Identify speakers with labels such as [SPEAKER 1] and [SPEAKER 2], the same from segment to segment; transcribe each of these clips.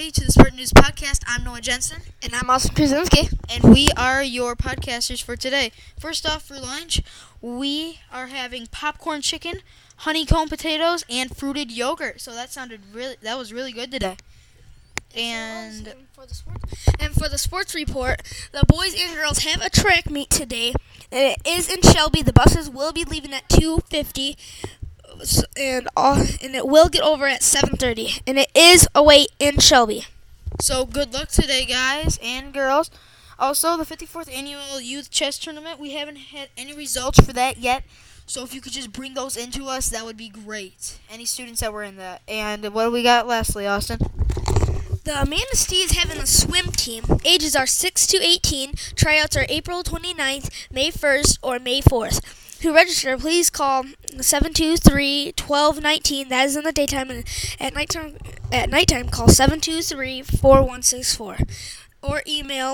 [SPEAKER 1] everybody, to the Spartan News Podcast. I'm Noah Jensen.
[SPEAKER 2] And I'm Austin Krasinski.
[SPEAKER 1] And we are your podcasters for today. First off, for lunch, we are having popcorn chicken, honeycomb potatoes, and fruited yogurt. So that was really good today. And
[SPEAKER 2] for the sports report, the boys and girls have a track meet today. And it is in Shelby. The buses will be leaving at 2:50. And it will get over at 7:30, and it is away in Shelby.
[SPEAKER 1] So good luck today, guys and girls. Also, the 54th annual youth chess tournament, we haven't had any results for that yet. So if you could just bring those in to us, that would be great. Any students that were in that. And what do we got lastly, Austin?
[SPEAKER 2] The Manistee is having a swim team. Ages are 6 to 18. Tryouts are April 29th, May 1st, or May 4th. To register, please call 723-1219. That is in the daytime. And at nighttime, call 723-4164. Or email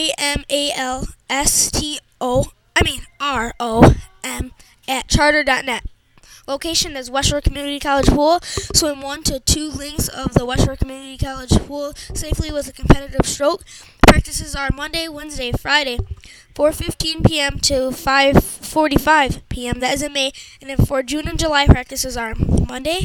[SPEAKER 2] KMALSTOROM@charter.net. Location is West Shore Community College Pool. Swim 1 to 2 links of the West Shore Community College Pool safely with a competitive stroke. Practices are Monday, Wednesday, Friday, 4:15 p.m. to 5:45 p.m. That is in May. And then for June and July, practices are Monday,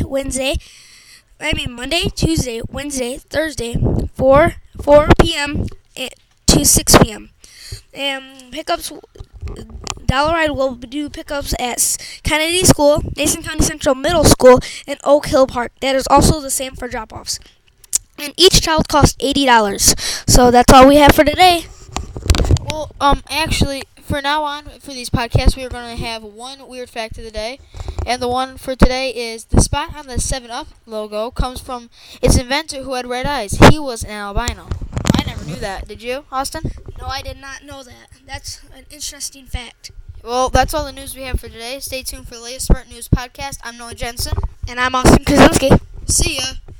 [SPEAKER 2] Tuesday, Wednesday, Thursday, 4 p.m. to 6 p.m. And pickups, Dollaride will do pickups at Kennedy School, Mason County Central Middle School, and Oak Hill Park. That is also the same for drop-offs. And each child costs $80. So that's all we have for today.
[SPEAKER 1] Well, actually, for now on, for these podcasts, we are going to have one weird fact of the day. And the one for today is the spot on the 7-Up logo comes from its inventor who had red eyes. He was an albino. I never knew that. Did you, Austin?
[SPEAKER 2] No, I did not know that. That's an interesting fact.
[SPEAKER 1] Well, that's all the news we have for today. Stay tuned for the latest Spartan News Podcast. I'm Noah Jensen.
[SPEAKER 2] And I'm Austin Krasinski.
[SPEAKER 1] See ya.